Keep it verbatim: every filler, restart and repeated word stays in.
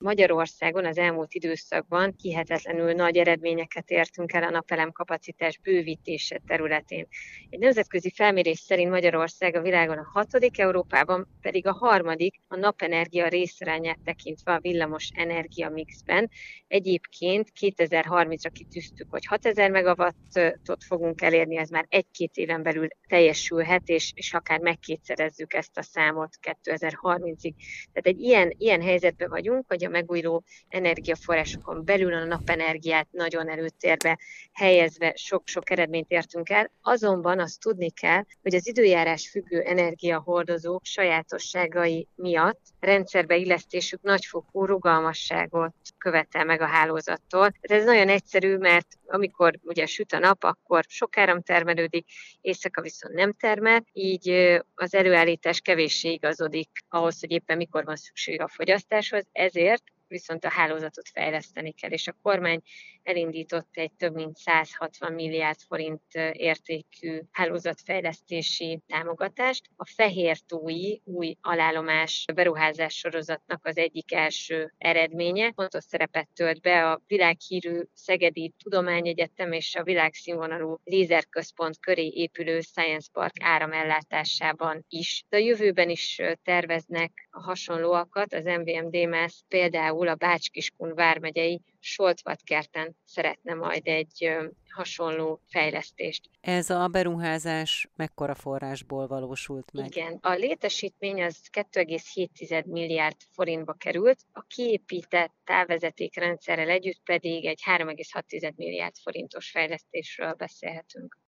Magyarországon az elmúlt időszakban hihetetlenül nagy eredményeket értünk el a napelemkapacitás bővítése területén. Egy nemzetközi felmérés szerint Magyarország a világon a hatodik, Európában pedig a harmadik a napenergia részarányát tekintve a villamos energia mixben. Egyébként kétezer-harmincra kitűztük, hogy hatezer megawattot fogunk elérni, ez már egy-két éven belül teljesülhet, és, és akár megkétszerezzük ezt a számot kétezer-harmincig. Tehát egy ilyen, ilyen helyzetben vagyunk, hogy a megújuló energiaforrásokon belül a napenergiát nagyon előtérbe helyezve sok-sok eredményt értünk el. Azonban azt tudni kell, hogy az időjárás függő energiahordozók sajátosságai miatt rendszerbe illesztésük nagyfokú rugalmasságot követel meg a hálózattól. Ez nagyon egyszerű, mert amikor ugye süt a nap, akkor sok áram termelődik, éjszaka viszont nem termel, így az előállítás kevéssé igazodik ahhoz, hogy éppen mikor van szükség a fogyasztáshoz, ezért viszont a hálózatot fejleszteni kell, és a kormány elindított egy több mint száz hatvan milliárd forint értékű hálózatfejlesztési támogatást. A fehértói új alállomás beruházás sorozatnak az egyik első eredménye. Fontos szerepet tölt be a világhírű Szegedi Tudományegyetem és a világszínvonalú lézerközpont köré épülő Science Park áramellátásában is. A jövőben is terveznek hasonlóakat, az em vé em Démász például a Bács-Kiskun vármegyei Soltvatkerten szeretne majd egy hasonló fejlesztést. Ez a beruházás mekkora forrásból valósult meg? Igen, a létesítmény az kettő egész hét milliárd forintba került, a kiépített távvezetékrendszerrel együtt pedig egy három egész hat milliárd forintos fejlesztésről beszélhetünk.